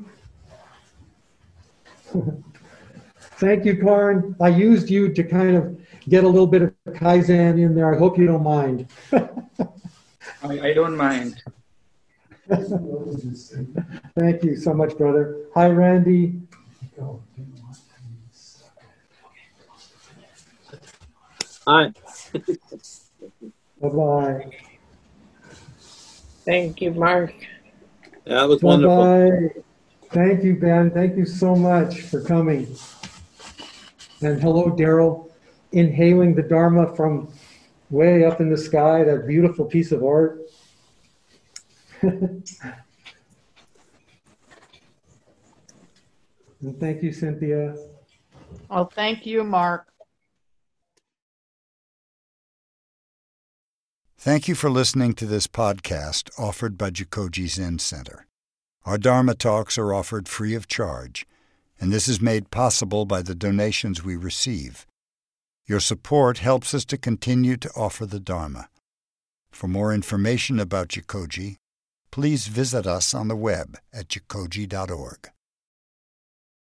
Thank you, Karin. I used you to kind of get a little bit of Kaizen in there. I hope you don't mind. I don't mind. Thank you so much, brother. Hi, Randy. Hi. Bye-bye. Thank you, Mark. Yeah, that was wonderful. Bye-bye. Thank you, Ben. Thank you so much for coming. And hello, Daryl. Inhaling the Dharma from way up in the sky, that beautiful piece of art. And thank you, Cynthia. Oh, thank you, Mark. Thank you for listening to this podcast offered by Jikoji Zen Center. Our Dharma talks are offered free of charge, and this is made possible by the donations we receive. Your support helps us to continue to offer the Dharma. For more information about Jikoji, please visit us on the web at jikoji.org.